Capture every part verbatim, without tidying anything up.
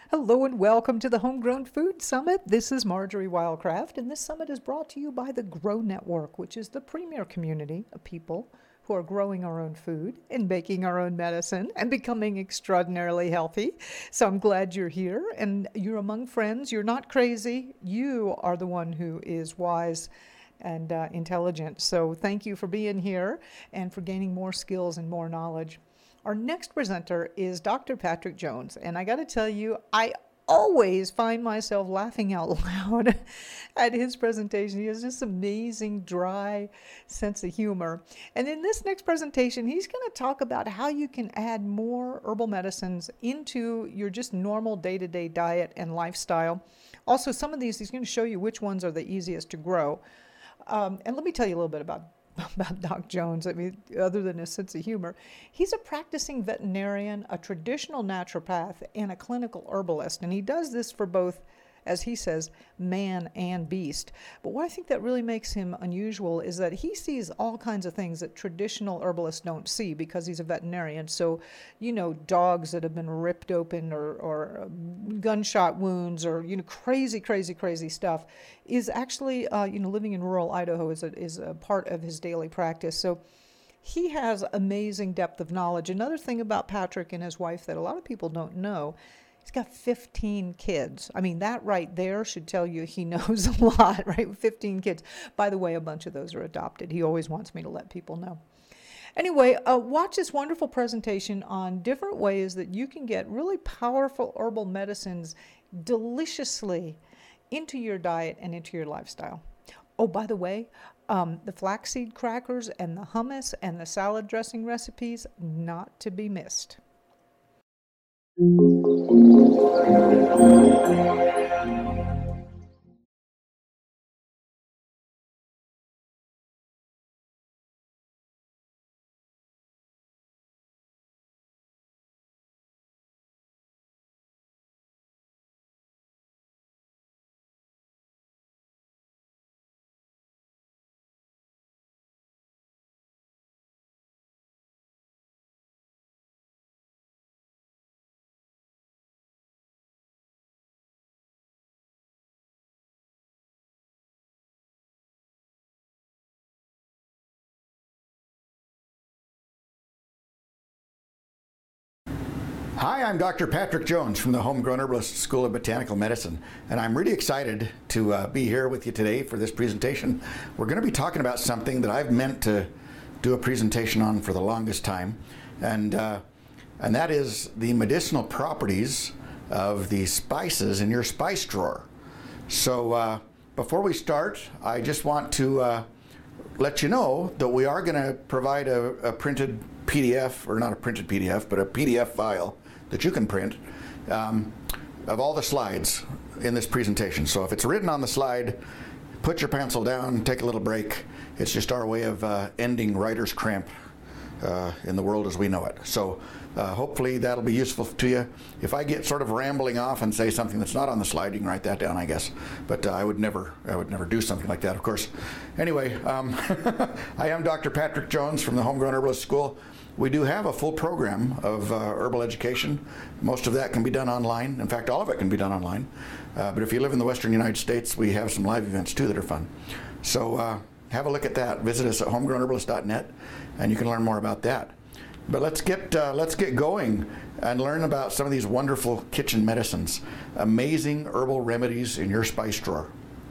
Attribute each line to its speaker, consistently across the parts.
Speaker 1: Hello and welcome to the Homegrown Food Summit. This is Marjorie Wildcraft, and this summit is brought to you by the Grow Network, which is the premier community of people who are growing our own food and making our own medicine and becoming extraordinarily healthy. So I'm glad you're here and you're among friends. You're not crazy. You are the one who is wise and uh, intelligent. So thank you for being here and for gaining more skills and more knowledge. Our next presenter is Doctor Patrick Jones, and I got to tell you, I always find myself laughing out loud at his presentation. He has this amazing, dry sense of humor. And in this next presentation, he's going to talk about how you can add more herbal medicines into your just normal day-to-day diet and lifestyle. Also, some of these, he's going to show you which ones are the easiest to grow. Um, and let me tell you a little bit about about Doc Jones. I mean, other than his sense of humor, he's a practicing veterinarian, a traditional naturopath, and a clinical herbalist. And he does this for both, as he says, man and beast. But what I think that really makes him unusual is that he sees all kinds of things that traditional herbalists don't see because he's a veterinarian. So, you know, dogs that have been ripped open or, or gunshot wounds or, you know, crazy, crazy, crazy stuff is actually, uh, you know, living in rural Idaho is a, is a part of his daily practice. So he has amazing depth of knowledge. Another thing about Patrick and his wife that a lot of people don't know, he's got fifteen kids. I mean, that right there should tell you he knows a lot, right? fifteen kids. By the way, a bunch of those are adopted. He always wants me to let people know. Anyway, uh, watch this wonderful presentation on different ways that you can get really powerful herbal medicines deliciously into your diet and into your lifestyle. Oh, by the way, um, the flaxseed crackers and the hummus and the salad dressing recipes, not to be missed.
Speaker 2: Hi, I'm Doctor Patrick Jones from the Homegrown Herbalist School of Botanical Medicine, and I'm really excited to uh, be here with you today for this presentation. We're going to be talking about something that I've meant to do a presentation on for the longest time, and, uh, and that is the medicinal properties of the spices in your spice drawer. So uh, before we start, I just want to uh, let you know that we are going to provide a, a printed P D F, or not a printed P D F, but a P D F file that you can print um, of all the slides in this presentation. So if it's written on the slide, put your pencil down, take a little break. It's just our way of uh, ending writer's cramp uh, in the world as we know it. So uh, hopefully that'll be useful to you. If I get sort of rambling off and say something that's not on the slide, you can write that down, I guess. But uh, I would never, I would never do something like that, of course. Anyway, um, I am Doctor Patrick Jones from the Homegrown Herbalist School. We do have a full program of uh, herbal education. Most of that can be done online. In fact, all of it can be done online. Uh, but if you live in the western United States, we have some live events too that are fun. So uh, have a look at that. Visit us at homegrown herbalist dot net, and you can learn more about that. But let's get uh, let's get going and learn about some of these wonderful kitchen medicines, amazing herbal remedies in your spice drawer.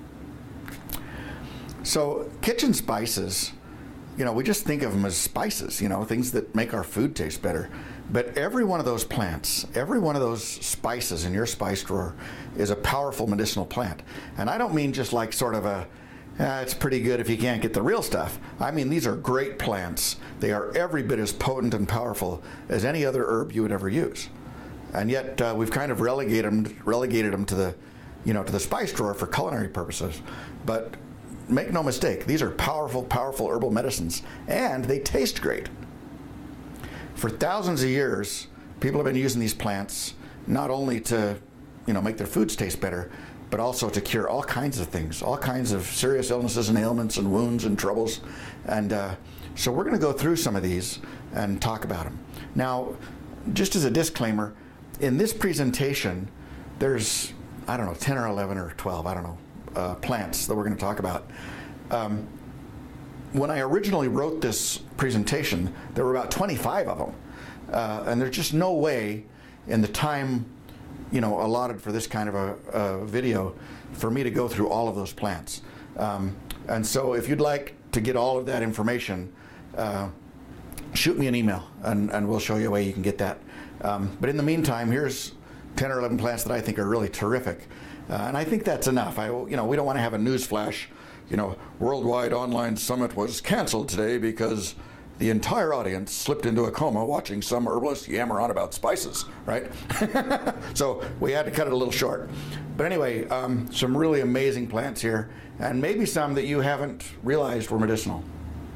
Speaker 2: So kitchen spices, you know, we just think of them as spices, you know, things that make our food taste better. But every one of those plants, every one of those spices in your spice drawer is a powerful medicinal plant. And I don't mean just like sort of a, ah, it's pretty good if you can't get the real stuff. I mean, these are great plants. They are every bit as potent and powerful as any other herb you would ever use. And yet uh, we've kind of relegated them, relegated them to the, you know, to the spice drawer for culinary purposes. But make no mistake, these are powerful, powerful herbal medicines, and they taste great. For thousands of years, people have been using these plants not only to, you know, make their foods taste better, but also to cure all kinds of things, all kinds of serious illnesses and ailments and wounds and troubles. And uh, so we're going to go through some of these and talk about them. Now, just as a disclaimer, in this presentation, there's, I don't know, ten or eleven or twelve, I don't know, uh, plants that we're going to talk about. Um, when I originally wrote this presentation, there were about twenty-five of them. Uh, and there's just no way in the time, you know, allotted for this kind of a, a video for me to go through all of those plants. Um, and so if you'd like to get all of that information, uh, shoot me an email and, and we'll show you a way you can get that. Um, but in the meantime, here's ten or eleven plants that I think are really terrific. Uh, and I think that's enough. I, you know, we don't want to have a news flash, you know, Worldwide Online Summit was canceled today because the entire audience slipped into a coma watching some herbalist yammer on about spices, right? So we had to cut it a little short. But anyway, um, some really amazing plants here, and maybe some that you haven't realized were medicinal.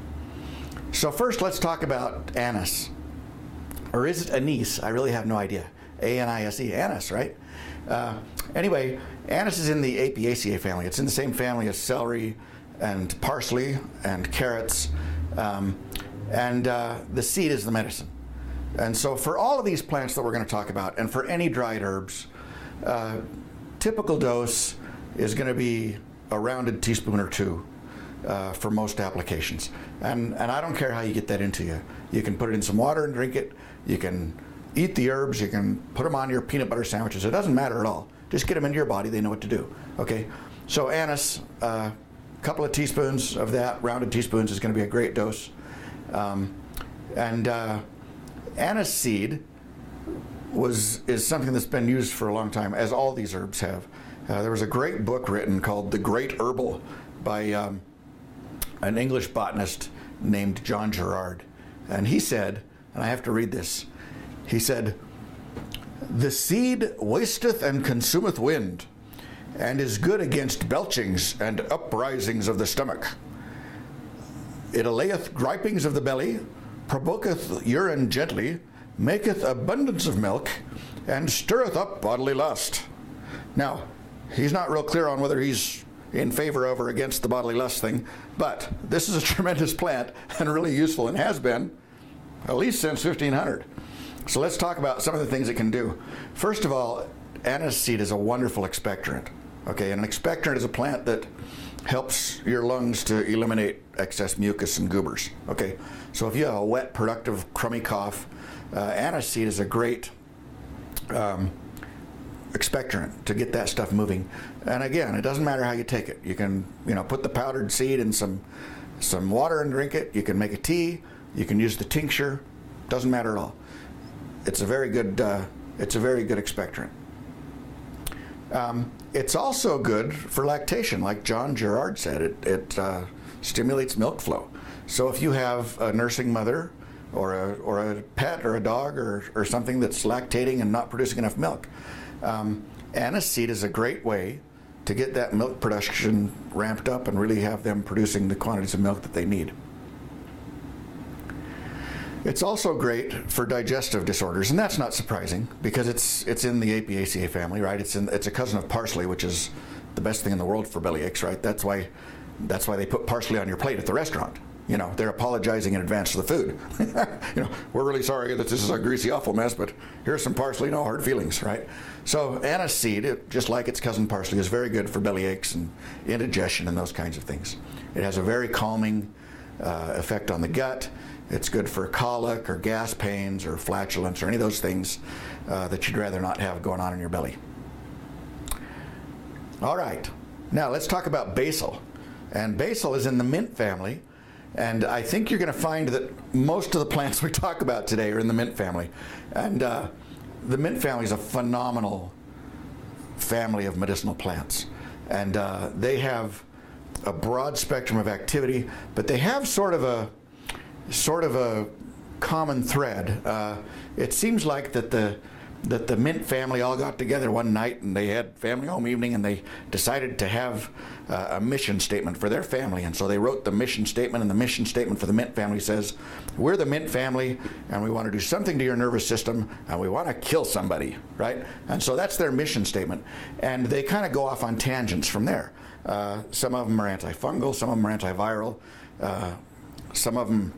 Speaker 2: So first, let's talk about anise. Or is it anise? I really have no idea. A N I S E, anise, right? Uh, anyway, anise is in the Apiaceae family. It's in the same family as celery and parsley and carrots. Um, and uh, the seed is the medicine. And so for all of these plants that we're going to talk about, and for any dried herbs, uh, typical dose is going to be a rounded teaspoon or two uh, for most applications. And, and I don't care how you get that into you. You can put it in some water and drink it. You can eat the herbs. You can put them on your peanut butter sandwiches. It doesn't matter at all. Just get them into your body. They know what to do. Okay? So anise, a uh, couple of teaspoons of that, rounded teaspoons, is going to be a great dose. Um, and uh, anise seed was is something that's been used for a long time, as all these herbs have. Uh, there was a great book written called The Great Herbal by um, an English botanist named John Gerard. And he said, and I have to read this, he said, "The seed wasteth and consumeth wind, and is good against belchings and uprisings of the stomach. It allayeth gripings of the belly, provoketh urine gently, maketh abundance of milk, and stirreth up bodily lust." Now, he's not real clear on whether he's in favor of or against the bodily lust thing, but this is a tremendous plant and really useful, and has been at least since fifteen hundred. So let's talk about some of the things it can do. First of all, anise seed is a wonderful expectorant. Okay, and an expectorant is a plant that helps your lungs to eliminate excess mucus and goobers. Okay, so if you have a wet, productive, crummy cough, uh, anise seed is a great um, expectorant to get that stuff moving. And again, it doesn't matter how you take it. You can, you know, put the powdered seed in some some water and drink it. You can make a tea. You can use the tincture. Doesn't matter at all. It's a very good. Uh, it's a very good expectorant. Um, it's also good for lactation, like John Gerard said. It, it uh, stimulates milk flow. So if you have a nursing mother or a, or a pet or a dog or, or something that's lactating and not producing enough milk, um, anise seed is a great way to get that milk production ramped up and really have them producing the quantities of milk that they need. It's also great for digestive disorders, and that's not surprising because it's it's in the Apiaceae family, right? It's in it's a cousin of parsley, which is the best thing in the world for belly aches, right? That's why that's why they put parsley on your plate at the restaurant. You know, they're apologizing in advance for the food. You know, we're really sorry that this is a greasy, awful mess, but here's some parsley, no hard feelings, right? So anise seed, it, just like its cousin parsley, is very good for belly aches and indigestion and those kinds of things. It has a very calming uh, effect on the gut. It's good for colic or gas pains or flatulence or any of those things uh, that you'd rather not have going on in your belly. All right, now let's talk about basil. And basil is in the mint family, and I think you're going to find that most of the plants we talk about today are in the mint family. And uh, the mint family is a phenomenal family of medicinal plants. And uh, they have a broad spectrum of activity, but they have sort of a sort of a common thread. Uh, it seems like that the that the mint family all got together one night and they had family home evening and they decided to have uh, a mission statement for their family, and so they wrote the mission statement, and the mission statement for the mint family says, "We're the mint family and we want to do something to your nervous system and we want to kill somebody," right? And so that's their mission statement, and they kind of go off on tangents from there. Uh, some of them are antifungal, some of them are antiviral, uh, some of them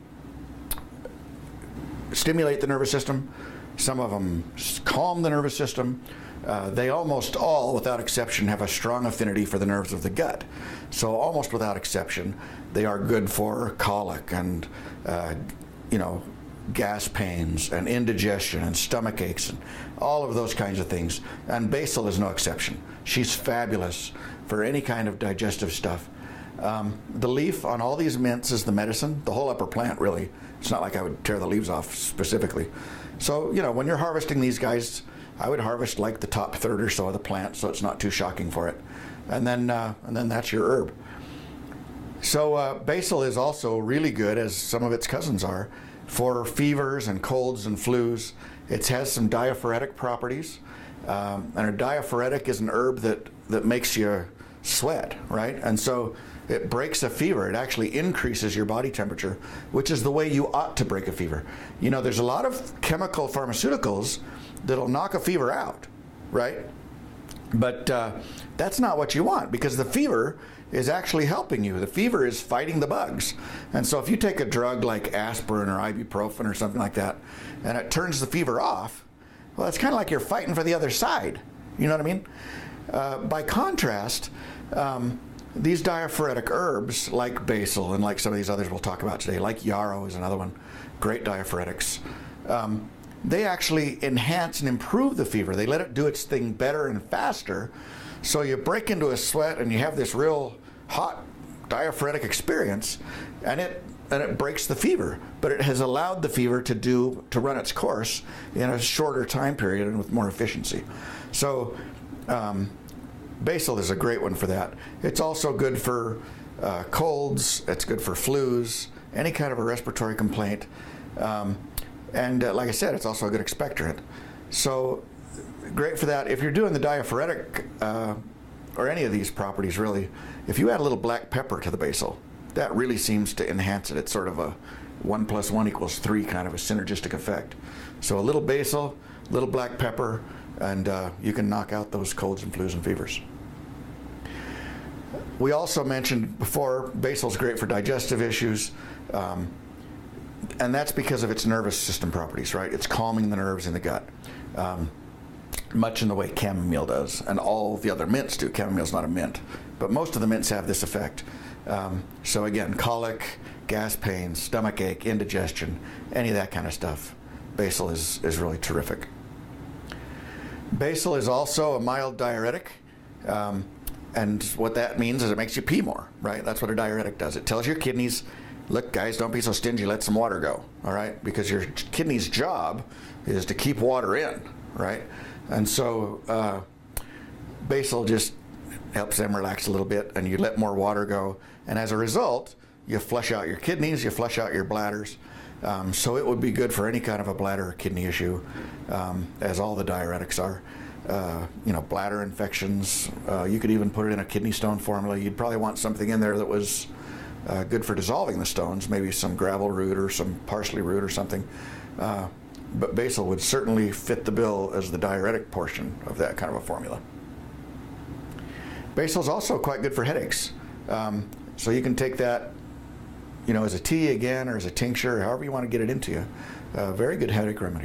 Speaker 2: stimulate the nervous system, some of them calm the nervous system, uh, they almost all, without exception, have a strong affinity for the nerves of the gut. So almost without exception, they are good for colic and, uh, you know, gas pains and indigestion and stomach aches and all of those kinds of things. And basil is no exception. She's fabulous for any kind of digestive stuff. Um, the leaf on all these mints is the medicine, the whole upper plant really. It's not like I would tear the leaves off specifically. So, you know, when you're harvesting these guys, I would harvest like the top third or so of the plant so it's not too shocking for it. And then, uh, and then that's your herb. So uh, basil is also really good, as some of its cousins are, for fevers and colds and flus. It has some diaphoretic properties. Um, and a diaphoretic is an herb that, that makes you sweat, right? And so it breaks a fever. It actually increases your body temperature, which is the way you ought to break a fever. You know, there's a lot of chemical pharmaceuticals that'll knock a fever out, right? But uh, that's not what you want, because the fever is actually helping you. The fever is fighting the bugs. And so if you take a drug like aspirin or ibuprofen or something like that, and it turns the fever off, well, it's kind of like you're fighting for the other side. You know what I mean? Uh, by contrast, um, these diaphoretic herbs like basil and like some of these others we'll talk about today, like yarrow is another one, great diaphoretics, um, they actually enhance and improve the fever. They let it do its thing better and faster. So you break into a sweat and you have this real hot diaphoretic experience, and it and it breaks the fever. But it has allowed the fever to do to run its course in a shorter time period and with more efficiency. So um, basil is a great one for that. It's also good for uh, colds. It's good for flus, any kind of a respiratory complaint. Um, and uh, like I said, it's also a good expectorant. So great for that. If you're doing the diaphoretic uh, or any of these properties really, if you add a little black pepper to the basil, that really seems to enhance it. It's sort of a one plus one equals three kind of a synergistic effect. So a little basil, a little black pepper, and uh, you can knock out those colds and flus and fevers. We also mentioned before, basil's great for digestive issues. Um, and that's because of its nervous system properties, right? It's calming the nerves in the gut. Um, much in the way chamomile does, and all the other mints do. Chamomile's not a mint, but most of the mints have this effect. Um, so again, colic, gas pains, stomach ache, indigestion, any of that kind of stuff, basil is, is really terrific. Basil is also a mild diuretic, um, and what that means is it makes you pee more, right? That's what a diuretic does. It tells your kidneys, look guys, don't be so stingy, let some water go, all right? Because your kidney's job is to keep water in, right? And so uh, basil just helps them relax a little bit, and you let more water go, and as a result, you flush out your kidneys, you flush out your bladders. Um, so it would be good for any kind of a bladder or kidney issue, um, as all the diuretics are. Uh, you know, bladder infections, uh, you could even put it in a kidney stone formula. You'd probably want something in there that was uh, good for dissolving the stones, maybe some gravel root or some parsley root or something. Uh, but basil would certainly fit the bill as the diuretic portion of that kind of a formula. Basil is also quite good for headaches. Um, so you can take that, you know, as a tea again, or as a tincture, or however you want to get it into you. Uh, very good headache remedy.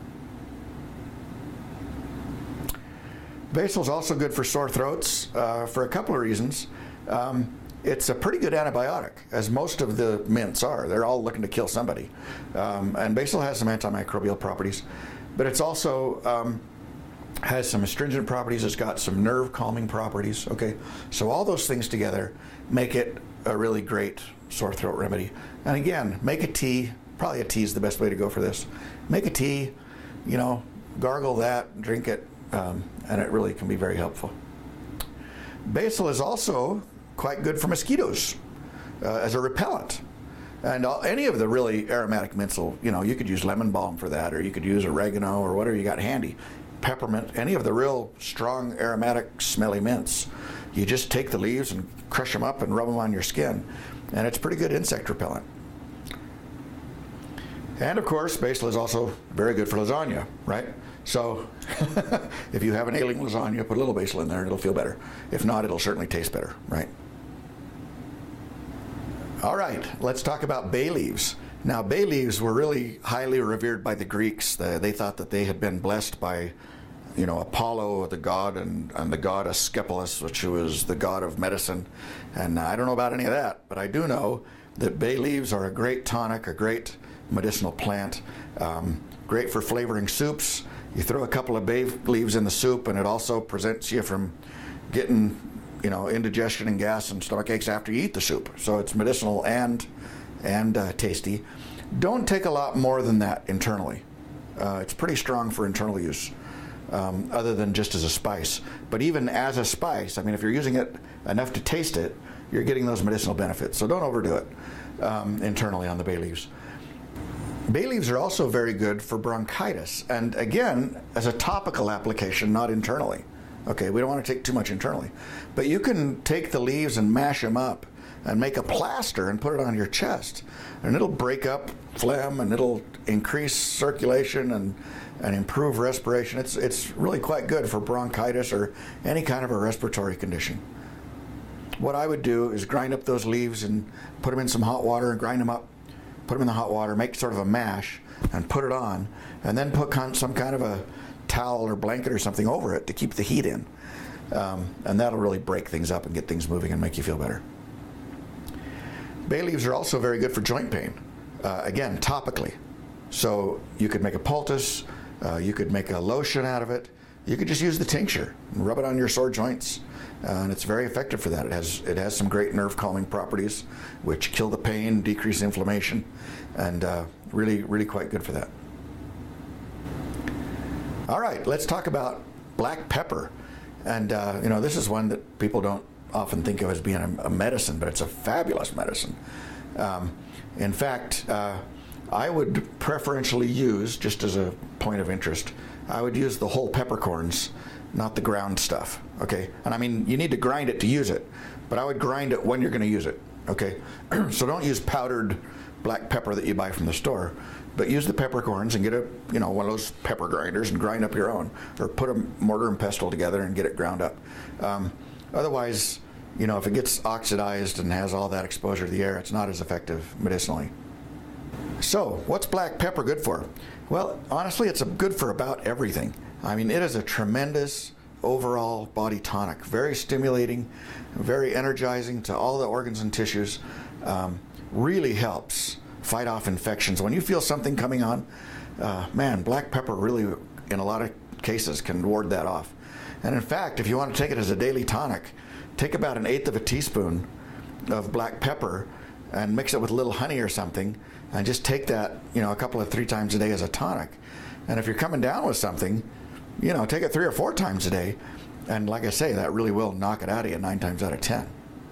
Speaker 2: Basil is also good for sore throats uh, for a couple of reasons. Um, it's a pretty good antibiotic, as most of the mints are. They're all looking to kill somebody. Um, and basil has some antimicrobial properties, but it's also um, has some astringent properties. It's got some nerve calming properties. Okay, so all those things together make it a really great sore throat remedy. And again, make a tea. Probably a tea is the best way to go for this. Make a tea, you know, gargle that, drink it, um, and it really can be very helpful. Basil is also quite good for mosquitoes uh, as a repellent. And all, any of the really aromatic mints will, you know, you could use lemon balm for that, or you could use oregano or whatever you got handy. Peppermint, any of the real strong aromatic smelly mints. You just take the leaves and crush them up and rub them on your skin. And it's pretty good insect repellent. And of course, basil is also very good for lasagna, right? So if you have an ailing lasagna, put a little basil in there and it'll feel better. If not, it'll certainly taste better, right? All right, let's talk about bay leaves. Now, bay leaves were really highly revered by the Greeks. The, they thought that they had been blessed by, you know, Apollo, the god, and, and the god Asclepius, which was the god of medicine. And I don't know about any of that, but I do know that bay leaves are a great tonic, a great medicinal plant, um, great for flavoring soups. You throw a couple of bay leaves in the soup, and it also prevents you from getting, you know, indigestion and gas and stomach aches after you eat the soup. So it's medicinal and and uh, tasty. Don't take a lot more than that internally. Uh, it's pretty strong for internal use, um, other than just as a spice. But even as a spice, I mean, if you're using it enough to taste it, you're getting those medicinal benefits. So don't overdo it um, internally on the bay leaves. Bay leaves are also very good for bronchitis, and again, as a topical application, not internally. Okay, we don't want to take too much internally. But you can take the leaves and mash them up and make a plaster and put it on your chest. And it'll break up phlegm, and it'll increase circulation and, and improve respiration. It's, it's really quite good for bronchitis or any kind of a respiratory condition. What I would do is grind up those leaves and put them in some hot water and grind them up, put them in the hot water, make sort of a mash, and put it on, and then put con- some kind of a towel or blanket or something over it to keep the heat in. Um, and that'll really break things up and get things moving and make you feel better. Bay leaves are also very good for joint pain. Uh, again, topically. So you could make a poultice, uh, you could make a lotion out of it, you could just use the tincture and rub it on your sore joints. Uh, and it's very effective for that. It has it has some great nerve calming properties, which kill the pain, decrease inflammation, and uh, really, really quite good for that. All right, let's talk about black pepper. And uh, you know, this is one that people don't often think of as being a, a medicine, but it's a fabulous medicine. Um, in fact, uh, I would preferentially use, just as a point of interest, I would use the whole peppercorns, not the ground stuff, okay? And I mean, you need to grind it to use it, but I would grind it when you're gonna use it, okay? So don't use powdered black pepper that you buy from the store, but use the peppercorns and get a, you know, one of those pepper grinders and grind up your own, or put a mortar and pestle together and get it ground up. Um, otherwise, you know, if it gets oxidized and has all that exposure to the air, it's not as effective medicinally. So, what's black pepper good for? Well, honestly, it's good for about everything. I mean, it is a tremendous overall body tonic, very stimulating, very energizing to all the organs and tissues, um, really helps fight off infections. When you feel something coming on, uh, man, black pepper really, in a lot of cases, can ward that off. And in fact, if you want to take it as a daily tonic, take about an eighth of a teaspoon of black pepper and mix it with a little honey or something, and just take that, you know, a couple of three times a day as a tonic. And if you're coming down with something, you know, take it three or four times a day, and like I say, that really will knock it out of you nine times out of ten.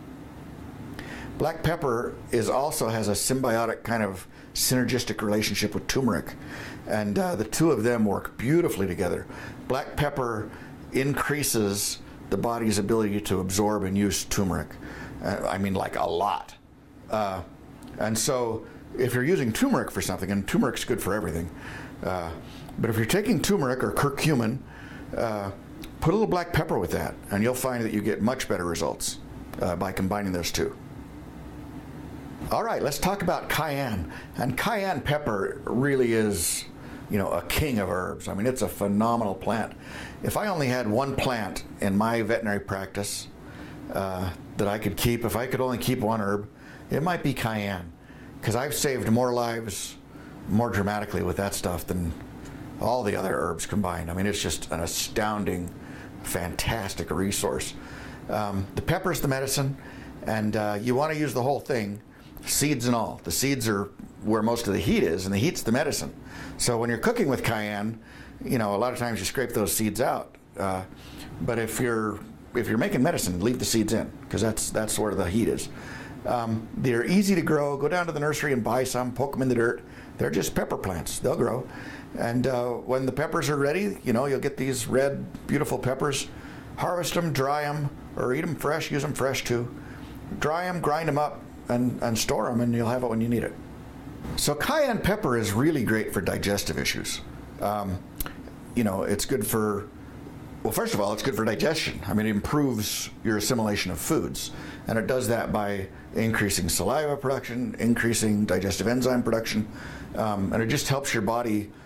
Speaker 2: Black pepper is also has a symbiotic kind of synergistic relationship with turmeric, and uh, the two of them work beautifully together. Black pepper increases the body's ability to absorb and use turmeric. Uh, I mean, like a lot. Uh, and so if you're using turmeric for something, and turmeric's good for everything, uh, but if you're taking turmeric or curcumin, uh, put a little black pepper with that, and you'll find that you get much better results uh, by combining those two. All right, let's talk about cayenne. And cayenne pepper really is, you know, a king of herbs. I mean, it's a phenomenal plant. If I only had one plant in my veterinary practice uh, that I could keep, if I could only keep one herb, it might be cayenne, because I've saved more lives more dramatically with that stuff than all the other herbs combined. I mean, it's just an astounding, fantastic resource. Um, the pepper's the medicine, and uh, you want to use the whole thing, seeds and all. The seeds are where most of the heat is, and the heat's the medicine. So when you're cooking with cayenne, you know, a lot of times you scrape those seeds out. Uh, but if you're if you're making medicine, leave the seeds in, because that's that's where the heat is. Um, they're easy to grow. Go down to the nursery and buy some, poke them in the dirt. They're just pepper plants. They'll grow. And uh, when the peppers are ready, you know, you'll get these red, beautiful peppers. Harvest them, dry them, or eat them fresh, use them fresh too. Dry them, grind them up, and, and store them, and you'll have it when you need it. So cayenne pepper is really great for digestive issues. Um, you know, it's good for, well, first of all, it's good for digestion. I mean, it improves your assimilation of foods, and it does that by increasing saliva production, increasing digestive enzyme production, um, and it just helps your body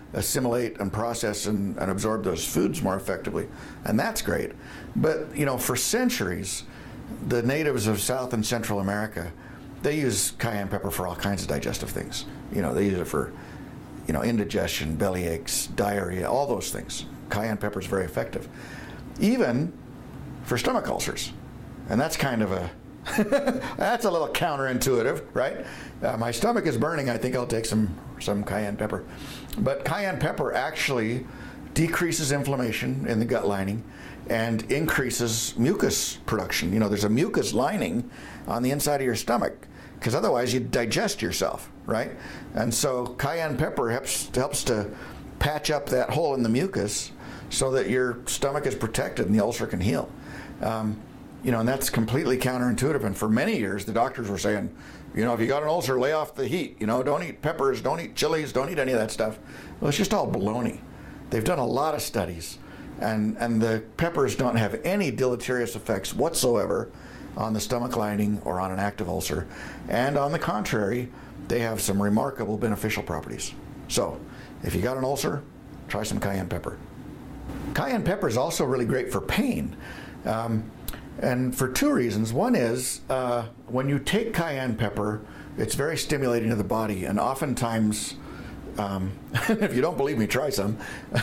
Speaker 2: assimilate and process and, and absorb those foods more effectively, and that's great. But you know, for centuries, the natives of South and Central America, they use cayenne pepper for all kinds of digestive things. You know, they use it for, you know, indigestion, belly aches, diarrhea, all those things. Cayenne pepper is very effective, even for stomach ulcers, and that's kind of a that's a little counterintuitive, right? Uh, my stomach is burning. I think I'll take some some cayenne pepper. But cayenne pepper actually decreases inflammation in the gut lining and increases mucus production. You know, there's a mucus lining on the inside of your stomach, because otherwise you'd digest yourself, right? And so cayenne pepper helps helps to patch up that hole in the mucus so that your stomach is protected and the ulcer can heal. Um, You know, and that's completely counterintuitive. And for many years, the doctors were saying, you know, if you got an ulcer, lay off the heat. You know, don't eat peppers, don't eat chilies, don't eat any of that stuff. Well, it's just all baloney. They've done a lot of studies, and, and the peppers don't have any deleterious effects whatsoever on the stomach lining or on an active ulcer. And on the contrary, they have some remarkable beneficial properties. So, if you got an ulcer, try some cayenne pepper. Cayenne pepper is also really great for pain. Um, And for two reasons. One is, uh, when you take cayenne pepper, it's very stimulating to the body, and oftentimes, um, if you don't believe me, try some.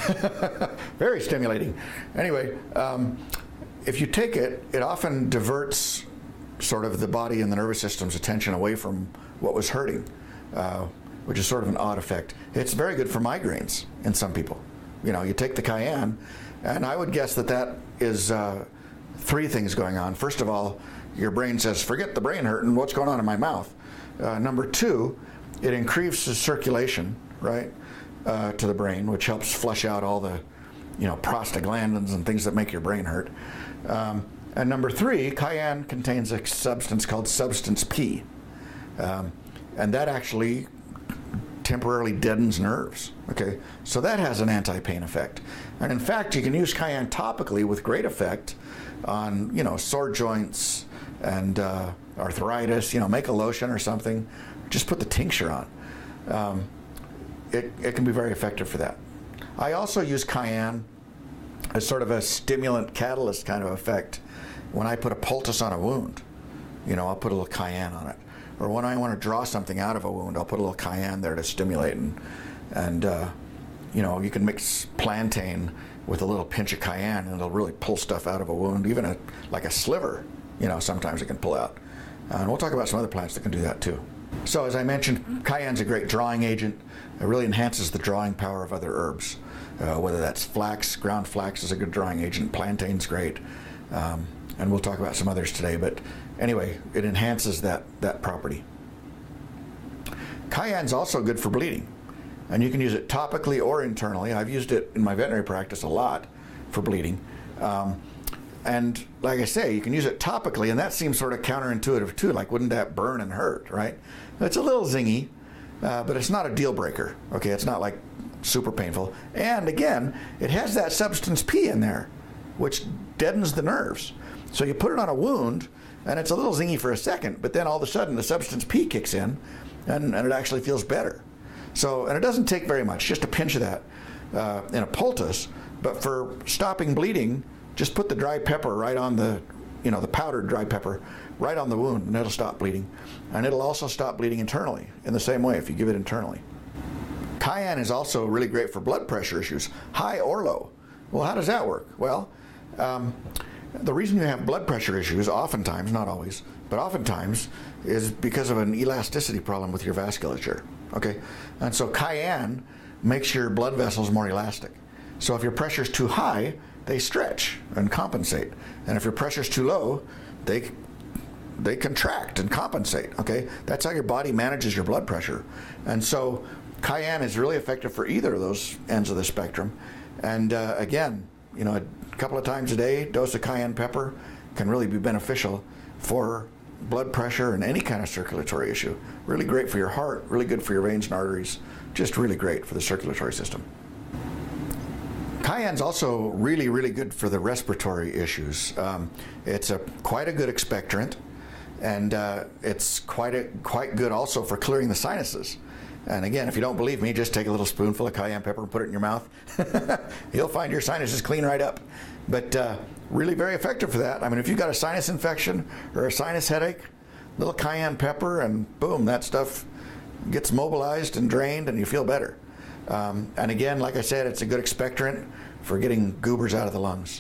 Speaker 2: Very stimulating. Anyway, um, if you take it, it often diverts sort of the body and the nervous system's attention away from what was hurting, uh, which is sort of an odd effect. It's very good for migraines in some people. You know, you take the cayenne, and I would guess that that is uh, three things going on. First of all, your brain says, forget the brain hurting, what's going on in my mouth? Uh, number two, it increases circulation, right, uh, to the brain, which helps flush out all the, you know, prostaglandins and things that make your brain hurt. Um, and number three, cayenne contains a substance called substance P. Um, and that actually temporarily deadens nerves, okay? So that has an anti-pain effect. And in fact, you can use cayenne topically with great effect on, you know, sore joints and uh, arthritis. You know, make a lotion or something. Just put the tincture on. Um, it, it can be very effective for that. I also use cayenne as sort of a stimulant catalyst kind of effect when I put a poultice on a wound. You know, I'll put a little cayenne on it. Or when I want to draw something out of a wound, I'll put a little cayenne there to stimulate. And, and uh, you know, you can mix plantain with a little pinch of cayenne, and it'll really pull stuff out of a wound, even a, like a sliver, you know, sometimes it can pull out. Uh, and we'll talk about some other plants that can do that too. So as I mentioned, cayenne's a great drawing agent. It really enhances the drawing power of other herbs, uh, whether that's flax. Ground flax is a good drawing agent. Plantain's great. Um, and we'll talk about some others today. But anyway, it enhances that, that property. Cayenne's also good for bleeding. And you can use it topically or internally. I've used it in my veterinary practice a lot for bleeding. Um, and like I say, you can use it topically, and that seems sort of counterintuitive too. Like, wouldn't that burn and hurt, right? It's a little zingy, uh, but it's not a deal breaker. Okay, it's not like super painful. And again, it has that substance P in there, which deadens the nerves. So you put it on a wound, and it's a little zingy for a second, but then all of a sudden the substance P kicks in, and, and it actually feels better. So, and it doesn't take very much, just a pinch of that uh, in a poultice. But for stopping bleeding, just put the dry pepper right on the, you know, the powdered dry pepper right on the wound, and it'll stop bleeding. And it'll also stop bleeding internally in the same way if you give it internally. Cayenne is also really great for blood pressure issues, high or low. Well, how does that work? Well, um, the reason you have blood pressure issues, oftentimes, not always, but oftentimes, is because of an elasticity problem with your vasculature. Okay, and so cayenne makes your blood vessels more elastic. So if your pressure's too high, they stretch and compensate, and if your pressure's too low, they they contract and compensate. Okay, that's how your body manages your blood pressure. And so cayenne is really effective for either of those ends of the spectrum. And uh, again, you know, a couple of times a day, dose of cayenne pepper can really be beneficial for blood pressure and any kind of circulatory issue. Really great for your heart, really good for your veins and arteries, just really great for the circulatory system. Cayenne's also really, really good for the respiratory issues. Um, it's a quite a good expectorant, and uh, it's quite a, quite good also for clearing the sinuses. And again, if you don't believe me, just take a little spoonful of cayenne pepper and put it in your mouth. You'll find your sinuses clean right up. But uh, really very effective for that. I mean, if you've got a sinus infection or a sinus headache, little cayenne pepper and boom, that stuff gets mobilized and drained and you feel better. Um, and again, like I said, it's a good expectorant for getting goobers out of the lungs.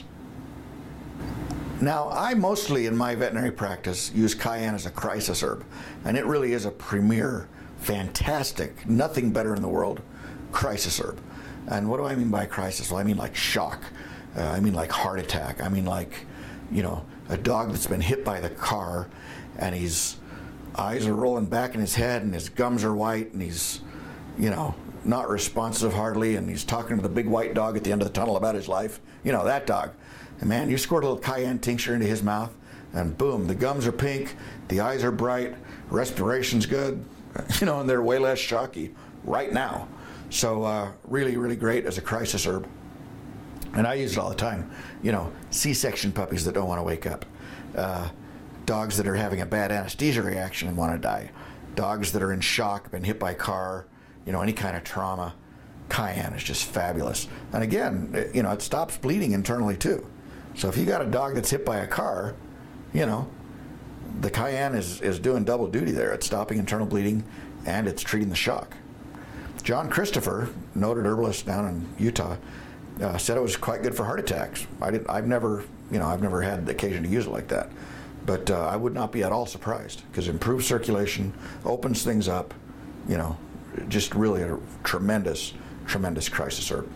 Speaker 2: Now, I mostly in my veterinary practice use cayenne as a crisis herb, and it really is a premier, fantastic, nothing better in the world crisis herb. And what do I mean by crisis? Well, I mean like shock. Uh, I mean like heart attack. I mean like, you know, a dog that's been hit by the car and his eyes are rolling back in his head and his gums are white and he's, you know, not responsive hardly, and he's talking to the big white dog at the end of the tunnel about his life. You know, that dog. And man, you squirt a little cayenne tincture into his mouth and boom, the gums are pink, the eyes are bright, respiration's good, you know, and they're way less shocky right now. So uh, really, really great as a crisis herb. And I use it all the time. You know, C-section puppies that don't want to wake up. Uh, dogs that are having a bad anesthesia reaction and want to die. Dogs that are in shock, been hit by a car, you know, any kind of trauma. Cayenne is just fabulous. And again, it, you know, it stops bleeding internally too. So if you got a dog that's hit by a car, you know, the cayenne is, is doing double duty there. It's stopping internal bleeding and it's treating the shock. John Christopher, noted herbalist down in Utah, uh, said it was quite good for heart attacks. I didn't, I've never, you know, I've never had the occasion to use it like that. But uh, I would not be at all surprised because it improves circulation, opens things up, you know, just really a tremendous, tremendous crisis herb.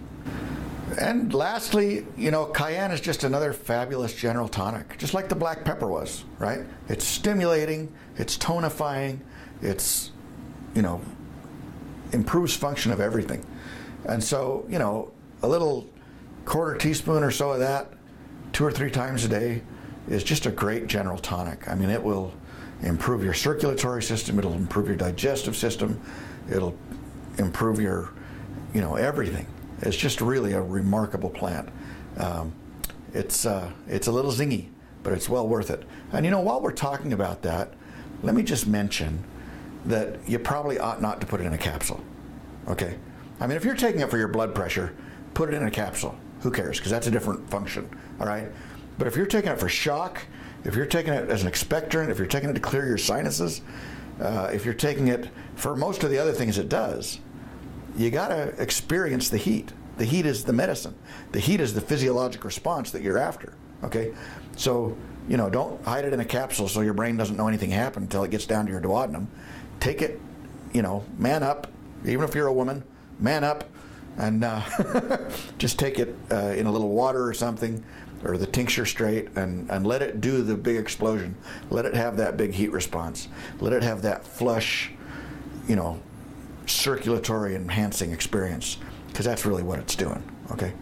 Speaker 2: And lastly, you know, cayenne is just another fabulous general tonic, just like the black pepper was, right? It's stimulating, it's tonifying, it's, you know, improves function of everything. And so, you know, a little quarter teaspoon or so of that two or three times a day is just a great general tonic. I mean, it will improve your circulatory system, it'll improve your digestive system, it'll improve your, you know, everything. It's just really a remarkable plant. Um, it's, uh, it's a little zingy, but it's well worth it. And you know, while we're talking about that, let me just mention that you probably ought not to put it in a capsule, okay? I mean, if you're taking it for your blood pressure, put it in a capsule. Who cares? Because that's a different function, all right? But if you're taking it for shock, if you're taking it as an expectorant, if you're taking it to clear your sinuses, uh, if you're taking it for most of the other things it does, you gotta experience the heat. The heat is the medicine. The heat is the physiologic response that you're after, okay? So, you know, don't hide it in a capsule so your brain doesn't know anything happened until it gets down to your duodenum. Take it, you know, man up, even if you're a woman, man up, and uh, just take it uh, in a little water or something, or the tincture straight, and, and let it do the big explosion. Let it have that big heat response. Let it have that flush, you know, circulatory enhancing experience, because that's really what it's doing, okay?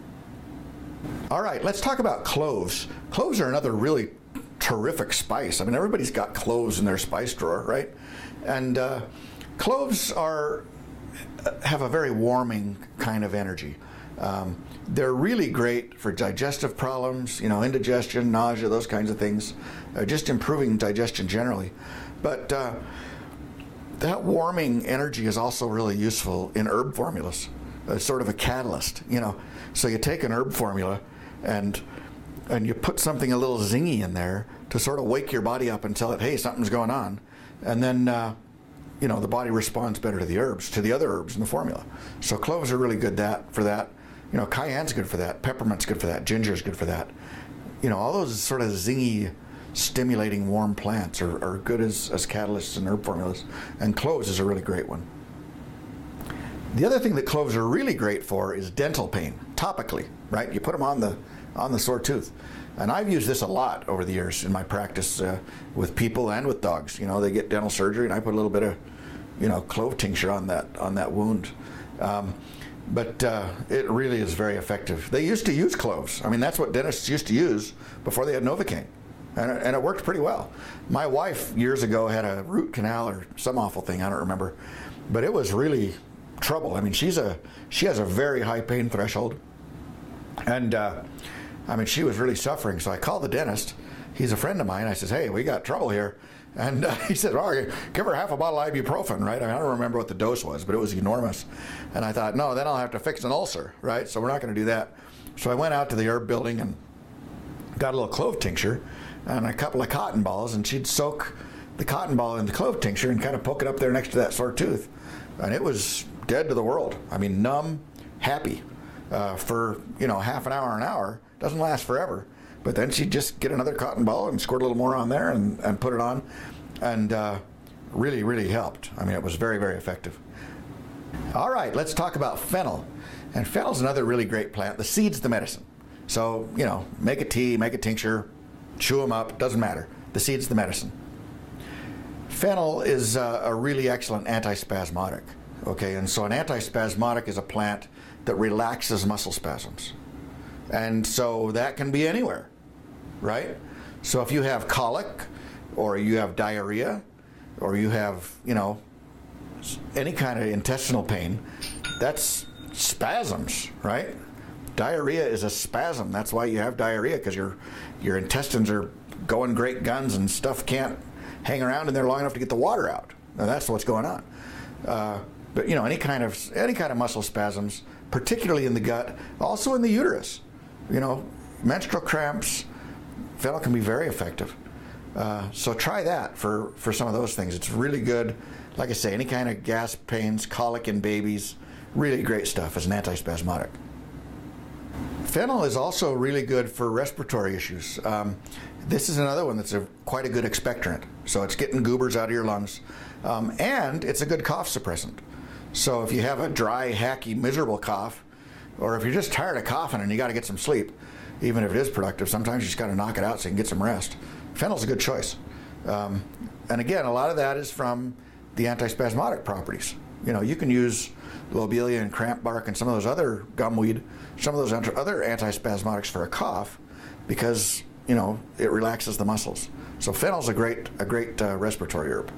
Speaker 2: All right, let's talk about cloves. Cloves are another really terrific spice. I mean, everybody's got cloves in their spice drawer, right? And uh, cloves are have a very warming kind of energy. Um, they're really great for digestive problems, you know, indigestion, nausea, those kinds of things, uh, just improving digestion generally. But uh, that warming energy is also really useful in herb formulas. It's sort of a catalyst, you know. So you take an herb formula and and you put something a little zingy in there to sort of wake your body up and tell it, hey, something's going on. And then, uh, you know, the body responds better to the herbs, to the other herbs in the formula. So cloves are really good that for that. You know, cayenne's good for that. Peppermint's good for that. Ginger's good for that. You know, all those sort of zingy, stimulating, warm plants are, are good as, as catalysts and herb formulas. And cloves is a really great one. The other thing that cloves are really great for is dental pain, topically, right? You put them on the on the sore tooth. And I've used this a lot over the years in my practice uh, with people and with dogs. You know, they get dental surgery, and I put a little bit of, you know, clove tincture on that on that wound. Um, but uh, it really is very effective. They used to use cloves. I mean, that's what dentists used to use before they had Novocaine. And, and it worked pretty well. My wife, years ago, had a root canal or some awful thing, I don't remember. But it was really trouble. I mean, she's a she has a very high pain threshold. And, uh, I mean, she was really suffering. So I called the dentist. He's a friend of mine. I says, hey, we got trouble here. And uh, he said, oh, give her half a bottle of ibuprofen, right? I mean, I don't remember what the dose was, but it was enormous. And I thought, no, then I'll have to fix an ulcer, right? So we're not going to do that. So I went out to the herb building and got a little clove tincture and a couple of cotton balls, and she'd soak the cotton ball in the clove tincture and kind of poke it up there next to that sore tooth. And it was dead to the world. I mean, numb, happy uh, for, you know, half an hour, an hour. Doesn't last forever. But then she'd just get another cotton ball and squirt a little more on there and, and put it on. And uh, really, really helped. I mean, it was very, very effective. All right, let's talk about fennel. And fennel's another really great plant. The seed's the medicine. So, you know, make a tea, make a tincture, chew them up, doesn't matter. The seed's the medicine. Fennel is uh, a really excellent antispasmodic. Okay, and so an antispasmodic is a plant that relaxes muscle spasms. And so that can be anywhere, right? So if you have colic, or you have diarrhea, or you have, you know, any kind of intestinal pain, that's spasms, right? Diarrhea is a spasm. That's why you have diarrhea, because your your intestines are going great guns and stuff can't hang around in there long enough to get the water out. Now that's what's going on. Uh, but you know, any kind of any kind of muscle spasms, particularly in the gut, also in the uterus. You know, menstrual cramps, fennel can be very effective. Uh, so try that for, for some of those things. It's really good. Like I say, any kind of gas pains, colic in babies, really great stuff as an antispasmodic. Fennel is also really good for respiratory issues. Um, this is another one that's a, quite a good expectorant. So it's getting goobers out of your lungs. Um, and it's a good cough suppressant. So if you have a dry, hacky, miserable cough, or if you're just tired of coughing and you got to get some sleep, even if it is productive, sometimes you just got to knock it out so you can get some rest. Fennel's a good choice. Um, and again, a lot of that is from the antispasmodic properties. You know, you can use lobelia and cramp bark and some of those other gumweed, some of those other antispasmodics for a cough because, you know, it relaxes the muscles. So fennel's a great, a great uh, respiratory herb.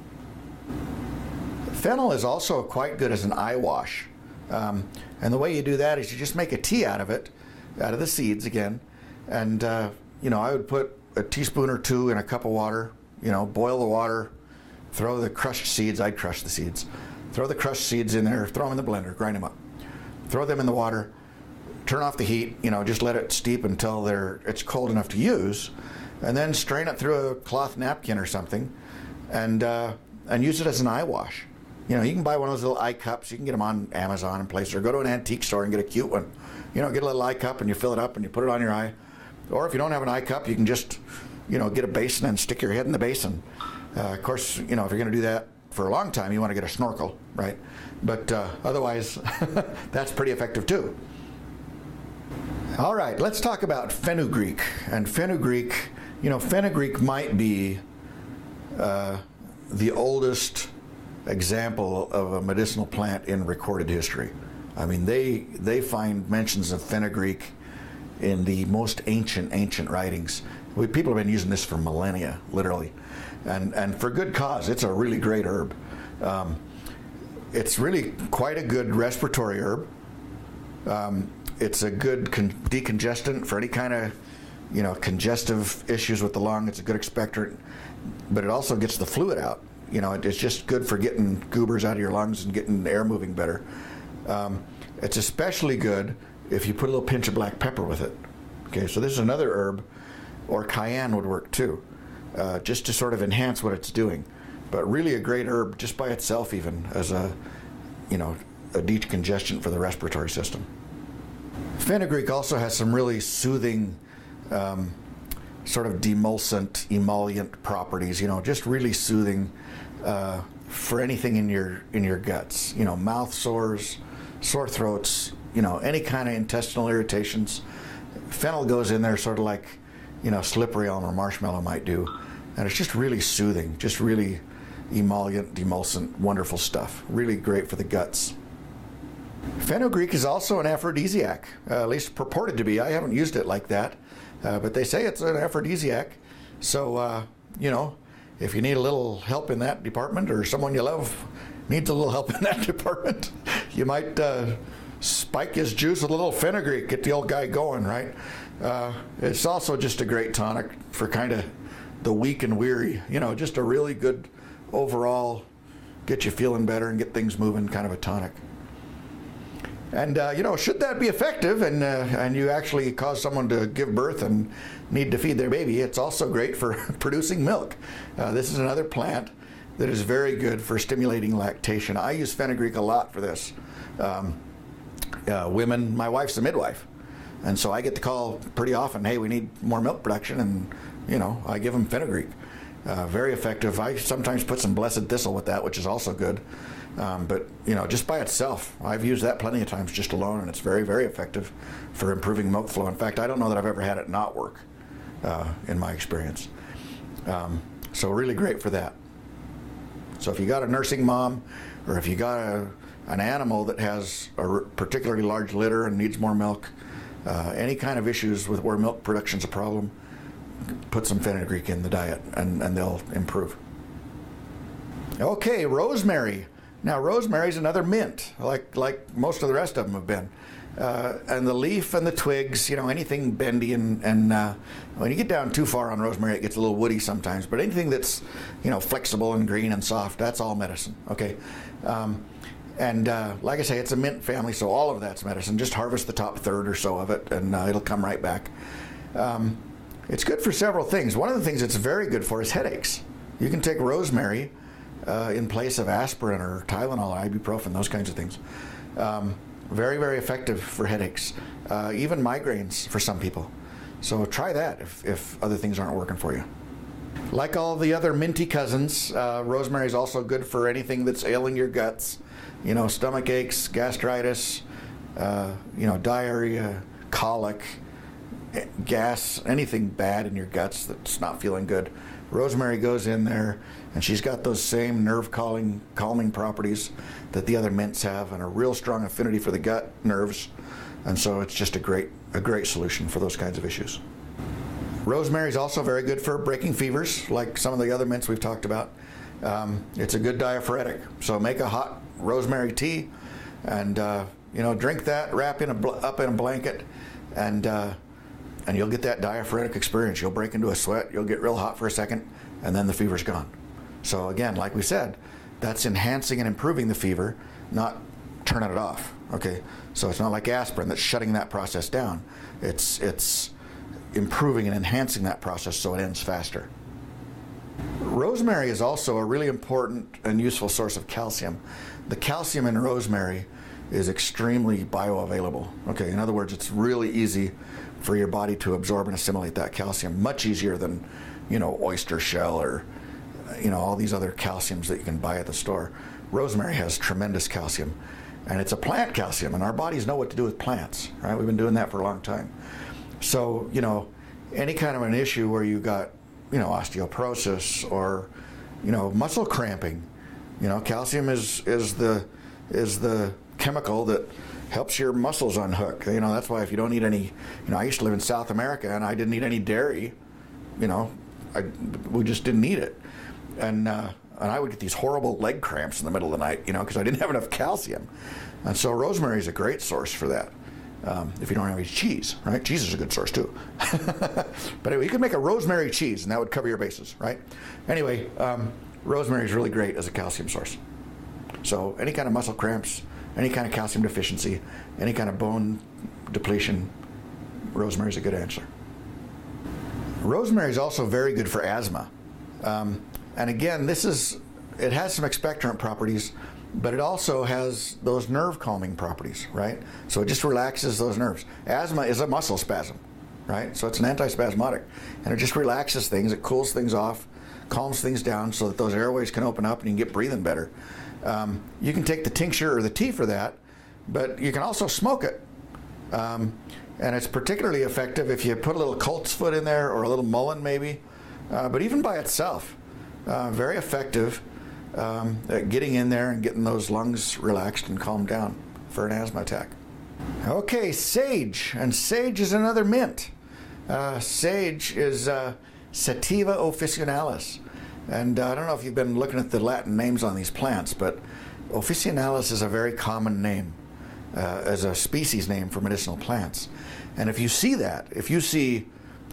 Speaker 2: Fennel is also quite good as an eye wash. Um, and the way you do that is you just make a tea out of it, out of the seeds again. And, uh, you know, I would put a teaspoon or two in a cup of water, you know, boil the water, throw the crushed seeds, I'd crush the seeds, throw the crushed seeds in there, throw them in the blender, grind them up, throw them in the water, turn off the heat, you know, just let it steep until they're, it's cold enough to use, and then strain it through a cloth napkin or something and, uh, and use it as an eye wash. You know, you can buy one of those little eye cups. You can get them on Amazon and places, or go to an antique store and get a cute one. You know, get a little eye cup and you fill it up and you put it on your eye. Or if you don't have an eye cup, you can just, you know, get a basin and stick your head in the basin. Uh, of course, you know, if you're going to do that for a long time, you want to get a snorkel, right? But uh, otherwise, that's pretty effective too. All right, let's talk about fenugreek. And fenugreek, you know, fenugreek might be uh, the oldest example of a medicinal plant in recorded history. I mean, they they find mentions of fenugreek in the most ancient, ancient writings. We, people have been using this for millennia, literally, and and for good cause. It's a really great herb. Um, it's really quite a good respiratory herb. Um, it's a good con- decongestant for any kind of, you know, congestive issues with the lung. It's a good expectorant, but it also gets the fluid out. You know, it's just good for getting goobers out of your lungs and getting the air moving better. Um, it's especially good if you put a little pinch of black pepper with it. Okay, so this is another herb, or cayenne would work too, uh, just to sort of enhance what it's doing. But really a great herb just by itself, even as a, you know, a decongestant for the respiratory system. Fenugreek also has some really soothing, um, sort of demulcent, emollient properties. You know, just really soothing. Uh, for anything in your in your guts, you know, mouth sores, sore throats, you know, any kind of intestinal irritations. Fennel goes in there sort of like, you know, slippery elm or marshmallow might do, and it's just really soothing, just really emollient, demulcent, wonderful stuff. Really great for the guts. Fenugreek is also an aphrodisiac, uh, at least purported to be. I haven't used it like that, uh, but they say it's an aphrodisiac. So, uh, you know, if you need a little help in that department, or someone you love needs a little help in that department, you might uh, spike his juice with a little fenugreek, get the old guy going, right? Uh, it's also just a great tonic for kind of the weak and weary. You know, just a really good overall, get you feeling better and get things moving kind of a tonic. And, uh, you know, should that be effective and, uh, and you actually cause someone to give birth and need to feed their baby, it's also great for producing milk. Uh, this is another plant that is very good for stimulating lactation. I use fenugreek a lot for this. Um, uh, women, my wife's a midwife, and so I get the call pretty often, hey, we need more milk production, and, you know, I give them fenugreek. Uh, very effective. I sometimes put some blessed thistle with that, which is also good. Um, but, you know, just by itself, I've used that plenty of times just alone, and it's very, very effective for improving milk flow. In fact, I don't know that I've ever had it not work uh, in my experience. Um, so really great for that. So if you got a nursing mom, or if you got a, an animal that has a r- particularly large litter and needs more milk, uh, any kind of issues with where milk production's a problem, put some fenugreek in the diet, and, and they'll improve. Okay, rosemary. Now, rosemary is another mint, like like most of the rest of them have been. Uh, and the leaf and the twigs, you know, anything bendy, and, and uh, when you get down too far on rosemary, it gets a little woody sometimes. But anything that's, you know, flexible and green and soft, that's all medicine, okay? Um, and uh, like I say, it's a mint family, so all of that's medicine. Just harvest the top third or so of it, and uh, it'll come right back. Um, it's good for several things. One of the things it's very good for is headaches. You can take rosemary Uh, in place of aspirin or Tylenol or ibuprofen, those kinds of things. Um, very, very effective for headaches, uh, even migraines for some people. So try that if, if other things aren't working for you. Like all the other minty cousins, uh, rosemary is also good for anything that's ailing your guts. You know, stomach aches, gastritis, uh, you know, diarrhea, colic, gas, anything bad in your guts that's not feeling good. Rosemary goes in there, and she's got those same nerve calming, calming properties that the other mints have, and a real strong affinity for the gut nerves, and so it's just a great, a great solution for those kinds of issues. Rosemary is also very good for breaking fevers, like some of the other mints we've talked about. Um, it's a good diaphoretic, so make a hot rosemary tea, and uh, you know, drink that, wrap in a bl- up in a blanket, and uh, and you'll get that diaphoretic experience. You'll break into a sweat, you'll get real hot for a second, and then the fever's gone. So again, like we said, that's enhancing and improving the fever, not turning it off, okay? So it's not like aspirin that's shutting that process down. It's, it's improving and enhancing that process so it ends faster. Rosemary is also a really important and useful source of calcium. The calcium in rosemary is extremely bioavailable, okay? In other words, it's really easy for your body to absorb and assimilate that calcium, much easier than, you know, oyster shell or, you know, all these other calciums that you can buy at the store. Rosemary has tremendous calcium, and it's a plant calcium, and our bodies know what to do with plants, right? We've been doing that for a long time. So, you know, any kind of an issue where you got, you know, osteoporosis or, you know, muscle cramping, you know, calcium is is the is the chemical that helps your muscles unhook. You know, that's why if you don't eat any, you know, I used to live in South America and I didn't eat any dairy, you know, I, we just didn't eat it. And, uh, and I would get these horrible leg cramps in the middle of the night, you know, because I didn't have enough calcium. And so rosemary is a great source for that. Um, if you don't have any cheese, right? Cheese is a good source too. But anyway, you could make a rosemary cheese and that would cover your bases, right? Anyway, um, rosemary is really great as a calcium source. So any kind of muscle cramps, any kind of calcium deficiency, any kind of bone depletion, rosemary is a good answer. Rosemary is also very good for asthma. Um, and again, this is, it has some expectorant properties, but it also has those nerve calming properties, right? So it just relaxes those nerves. Asthma is a muscle spasm, right? So it's an antispasmodic, and it just relaxes things, it cools things off, calms things down so that those airways can open up and you can get breathing better. Um, you can take the tincture or the tea for that, but you can also smoke it. Um, and it's particularly effective if you put a little colt's foot in there or a little mullein maybe. Uh, but even by itself, uh, very effective um, at getting in there and getting those lungs relaxed and calmed down for an asthma attack. Okay, sage. And sage is another mint. Uh, sage is uh, Sativa officinalis. And uh, I don't know if you've been looking at the Latin names on these plants, but officinalis is a very common name uh, as a species name for medicinal plants. And if you see that, if you see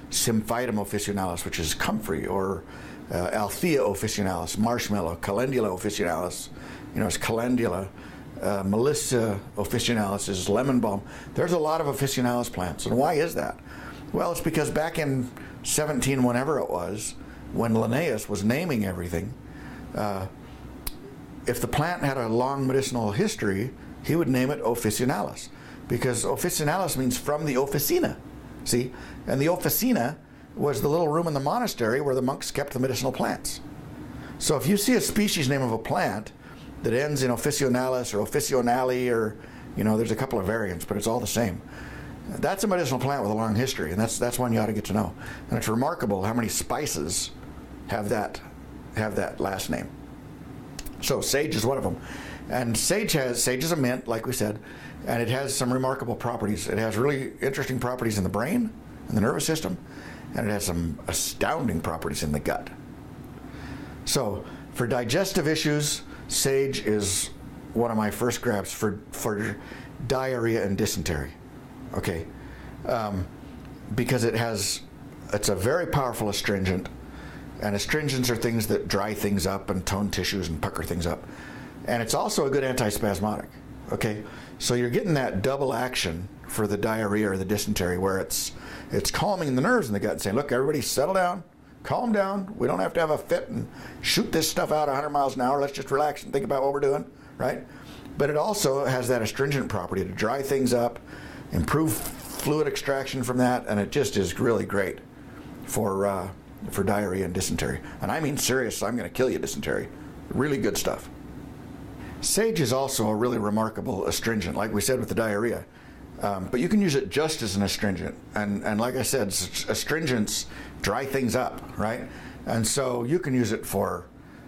Speaker 2: Symphytum officinalis, which is comfrey, or uh, Althea officinalis, marshmallow, Calendula officinalis, you know, it's calendula. Uh, Melissa officinalis is lemon balm. There's a lot of officinalis plants, and why is that? Well, it's because back in seventeen, whenever it was, when Linnaeus was naming everything, uh, if the plant had a long medicinal history, he would name it officinalis, because officinalis means from the officina, see? And the officina was the little room in the monastery where the monks kept the medicinal plants. So if you see a species name of a plant that ends in officinalis or officionali, or, you know, there's a couple of variants, but it's all the same. That's a medicinal plant with a long history, and that's that's one you ought to get to know. And it's remarkable how many spices have that have that last name. So sage is one of them, and sage has sage is a mint, like we said, and it has some remarkable properties. It has really interesting properties in the brain and the nervous system, and it has some astounding properties in the gut. So for digestive issues, sage is one of my first grabs for for diarrhea and dysentery. Okay, um, because it has, it's a very powerful astringent, and astringents are things that dry things up and tone tissues and pucker things up, and it's also a good antispasmodic. Okay, so you're getting that double action for the diarrhea or the dysentery, where it's it's calming the nerves in the gut and saying, look, everybody settle down, calm down, we don't have to have a fit and shoot this stuff out one hundred miles an hour, let's just relax and think about what we're doing, right? But it also has that astringent property to dry things up, improve fluid extraction from that, and it just is really great for uh, for diarrhea and dysentery. And I mean serious, I'm going to kill you dysentery. Really good stuff. Sage is also a really remarkable astringent, like we said with the diarrhea. Um, but you can use it just as an astringent. And, and like I said, astringents dry things up, right? And so you can use it for,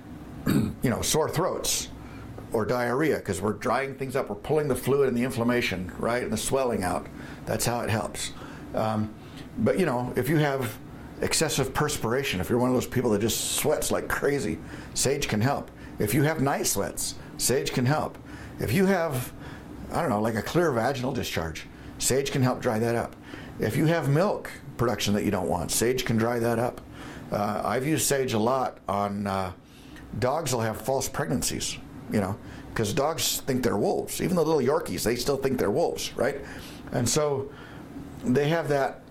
Speaker 2: you know, sore throats or diarrhea, because we're drying things up, we're pulling the fluid and the inflammation, right, and the swelling out. That's how it helps. Um, but, you know, if you have excessive perspiration, if you're one of those people that just sweats like crazy, sage can help. If you have night sweats, sage can help. If you have, I don't know, like a clear vaginal discharge, sage can help dry that up. If you have milk production that you don't want, sage can dry that up. Uh, I've used sage a lot on uh, dogs will have false pregnancies, you know, because dogs think they're wolves. Even the little Yorkies, they still think they're wolves, right? And so they have that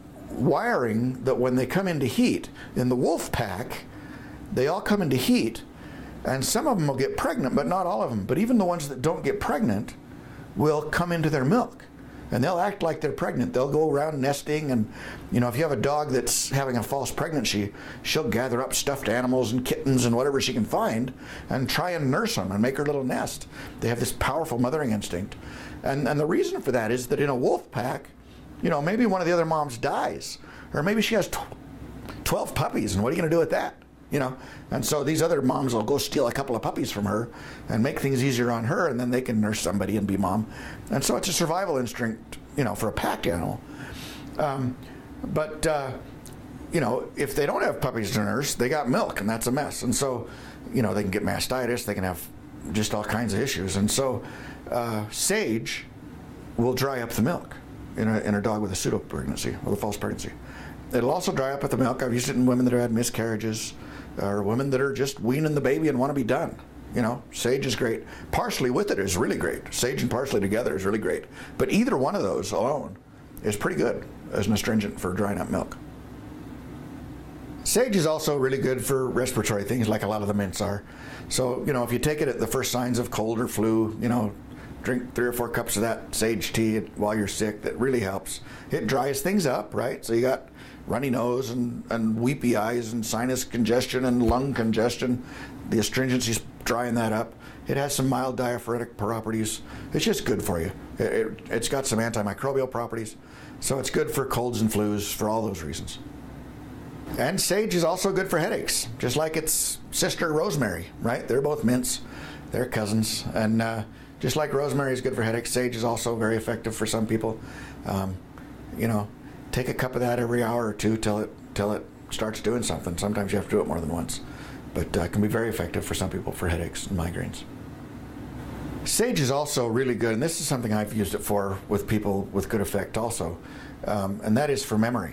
Speaker 2: wiring that when they come into heat, in the wolf pack, they all come into heat, and some of them will get pregnant, but not all of them. But even the ones that don't get pregnant will come into their milk, and they'll act like they're pregnant. They'll go around nesting, and, you know, if you have a dog that's having a false pregnancy, she'll gather up stuffed animals and kittens and whatever she can find and try and nurse them and make her little nest. They have this powerful mothering instinct. And, and the reason for that is that in a wolf pack, you know, maybe one of the other moms dies, or maybe she has twelve puppies, and what are you going to do with that? You know, and so these other moms will go steal a couple of puppies from her and make things easier on her, and then they can nurse somebody and be mom. And so it's a survival instinct, you know, for a pack animal. Um, but, uh, you know, if they don't have puppies to nurse, they got milk, and that's a mess. And so, you know, they can get mastitis, they can have just all kinds of issues. And so uh, sage will dry up the milk in a, in a dog with a pseudo pregnancy, with a false pregnancy. It'll also dry up with the milk. I've used it in women that have had miscarriages, or women that are just weaning the baby and want to be done. You know, sage is great. Parsley with it is really great. Sage and parsley together is really great. But either one of those alone is pretty good as an astringent for drying up milk. Sage is also really good for respiratory things, like a lot of the mints are. So, you know, if you take it at the first signs of cold or flu, you know, drink three or four cups of that sage tea while you're sick. That really helps. It dries things up, right? So you got runny nose and, and weepy eyes and sinus congestion and lung congestion. The astringency's drying that up. It has some mild diaphoretic properties. It's just good for you. It, it, it's got some antimicrobial properties. So it's good for colds and flus for all those reasons. And sage is also good for headaches, just like its sister rosemary, right? They're both mints. They're cousins. And uh, just like rosemary is good for headaches, sage is also very effective for some people. Um, you know, take a cup of that every hour or two till it till it starts doing something. Sometimes you have to do it more than once. But uh, it can be very effective for some people for headaches and migraines. Sage is also really good, and this is something I've used it for with people with good effect also, um, and that is for memory.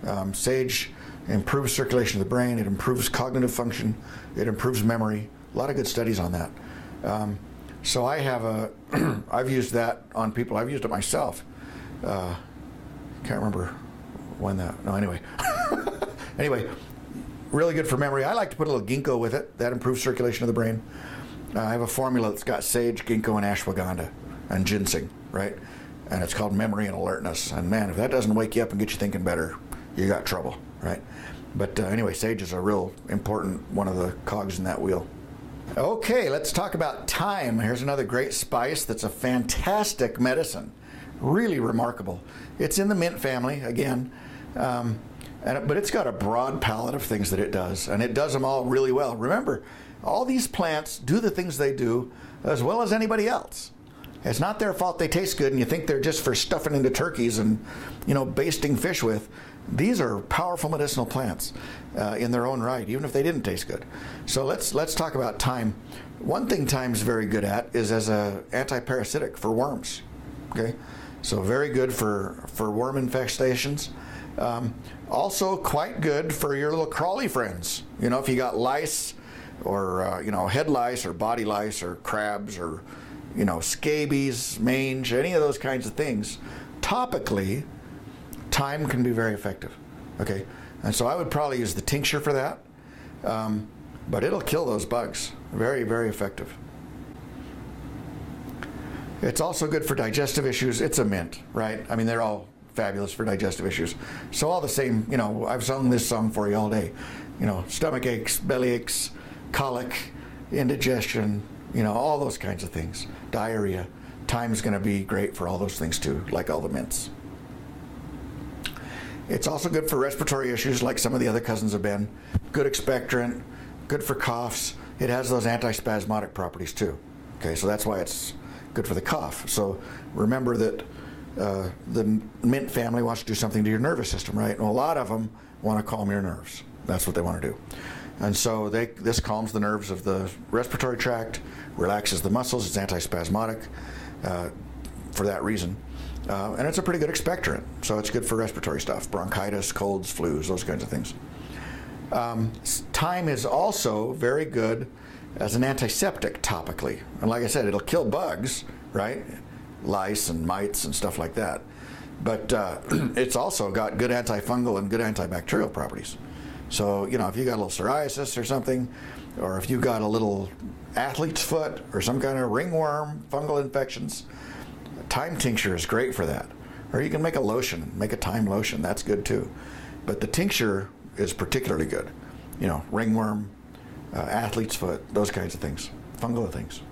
Speaker 2: Um, sage improves circulation of the brain. It improves cognitive function. It improves memory. A lot of good studies on that. Um, so I have a, I've used that on people. I've used it myself. Uh, can't remember when that, no, anyway. Anyway, really good for memory. I like to put a little ginkgo with it. That improves circulation of the brain. Uh, I have a formula that's got sage, ginkgo, and ashwagandha, and ginseng, right? And it's called memory and alertness. And man, if that doesn't wake you up and get you thinking better, you got trouble, right? But uh, anyway, sage is a real important one of the cogs in that wheel. Okay, let's talk about thyme. Here's another great spice that's a fantastic medicine. Really remarkable. It's in the mint family, again, um, and, but it's got a broad palette of things that it does, and it does them all really well. Remember, all these plants do the things they do as well as anybody else. It's not their fault they taste good and you think they're just for stuffing into turkeys and, you know, basting fish with. These are powerful medicinal plants uh, in their own right, even if they didn't taste good. So let's let's talk about thyme. One thing thyme's very good at is as a anti-parasitic for worms. Okay, so very good for for worm infestations. Um, also quite good for your little crawly friends. You know, if you got lice or uh, you know, head lice or body lice or crabs or you know, scabies, mange, any of those kinds of things, topically, thyme can be very effective. Okay, and so I would probably use the tincture for that, um, but it'll kill those bugs. Very, very effective. It's also good for digestive issues. It's a mint, right? I mean, they're all fabulous for digestive issues. So all the same, you know, I've sung this song for you all day. You know, stomach aches, belly aches, colic, indigestion, you know, all those kinds of things. Diarrhea. Thyme's going to be great for all those things too, like all the mints. It's also good for respiratory issues like some of the other cousins have been. Good expectorant, good for coughs. It has those antispasmodic properties too. Okay, so that's why it's good for the cough. So remember that uh, the mint family wants to do something to your nervous system, right? And a lot of them want to calm your nerves. That's what they want to do. And so they, this calms the nerves of the respiratory tract, relaxes the muscles, it's antispasmodic uh, for that reason. Uh, and it's a pretty good expectorant, so it's good for respiratory stuff, bronchitis, colds, flus, those kinds of things. Um, thyme is also very good as an antiseptic topically. And like I said, it'll kill bugs, right? Lice and mites and stuff like that. But uh, it's also got good antifungal and good antibacterial properties. So, you know, if you got a little psoriasis or something, or if you got a little athlete's foot or some kind of ringworm, fungal infections, thyme tincture is great for that. Or you can make a lotion, make a thyme lotion, that's good too. But the tincture is particularly good. You know, ringworm, uh, athlete's foot, those kinds of things, fungal things.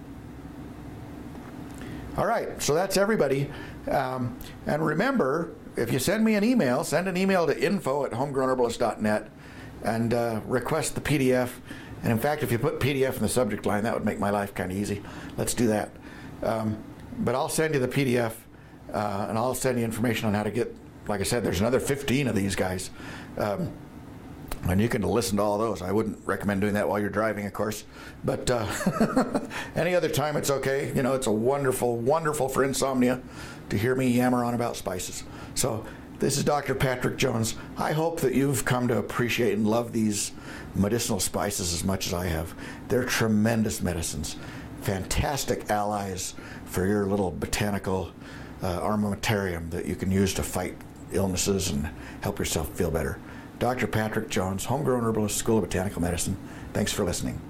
Speaker 2: All right, so that's everybody. Um, and remember, if you send me an email, send an email to info at homegrown herbalist dot net and uh, request the P D F. And in fact, if you put P D F in the subject line, that would make my life kind of easy. Let's do that. Um, but I'll send you the P D F, uh, and I'll send you information on how to get, like I said, there's another fifteen of these guys. Um, and you can listen to all those. I wouldn't recommend doing that while you're driving, of course. But uh, any other time, it's okay. You know, it's a wonderful, wonderful for insomnia to hear me yammer on about spices. So this is Doctor Patrick Jones. I hope that you've come to appreciate and love these medicinal spices as much as I have. They're tremendous medicines, fantastic allies for your little botanical uh, armamentarium that you can use to fight illnesses and help yourself feel better. Doctor Patrick Jones, Homegrown Herbalist, School of Botanical Medicine. Thanks for listening.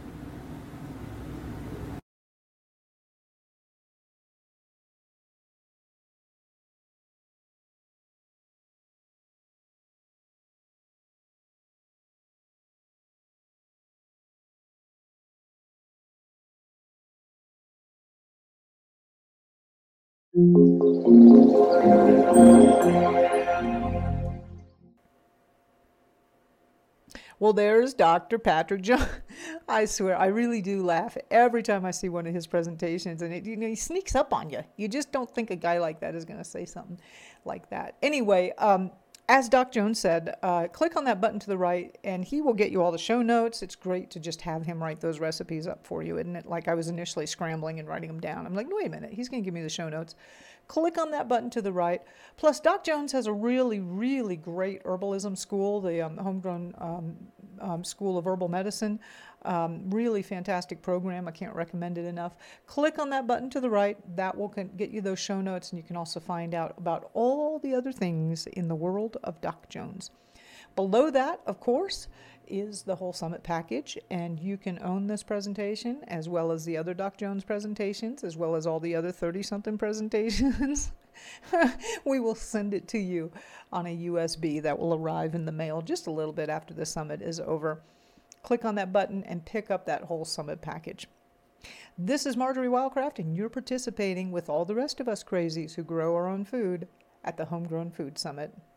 Speaker 1: Well, there's Doctor Patrick Jones. I swear, I really do laugh every time I see one of his presentations, and it, you know, he sneaks up on you. You just don't think a guy like that is going to say something like that. Anyway, um, as Doc Jones said, uh, click on that button to the right and he will get you all the show notes. It's great to just have him write those recipes up for you, isn't it? Like I was initially scrambling and writing them down. I'm like, no, wait a minute, he's going to give me the show notes. Click on that button to the right. Plus, Doc Jones has a really, really great herbalism school, the um, Homegrown um, um, School of Herbal Medicine. Um, really fantastic program. I can't recommend it enough. Click on that button to the right. That will get you those show notes, and you can also find out about all the other things in the world of Doc Jones. Below that, of course, is the whole summit package, and you can own this presentation as well as the other Doc Jones presentations, as well as all the other thirty-something presentations. We will send it to you on a U S B that will arrive in the mail just a little bit after the summit is over. Click on that button and pick up that whole summit package. This is Marjorie Wildcraft, and you're participating with all the rest of us crazies who grow our own food at the Homegrown Food Summit.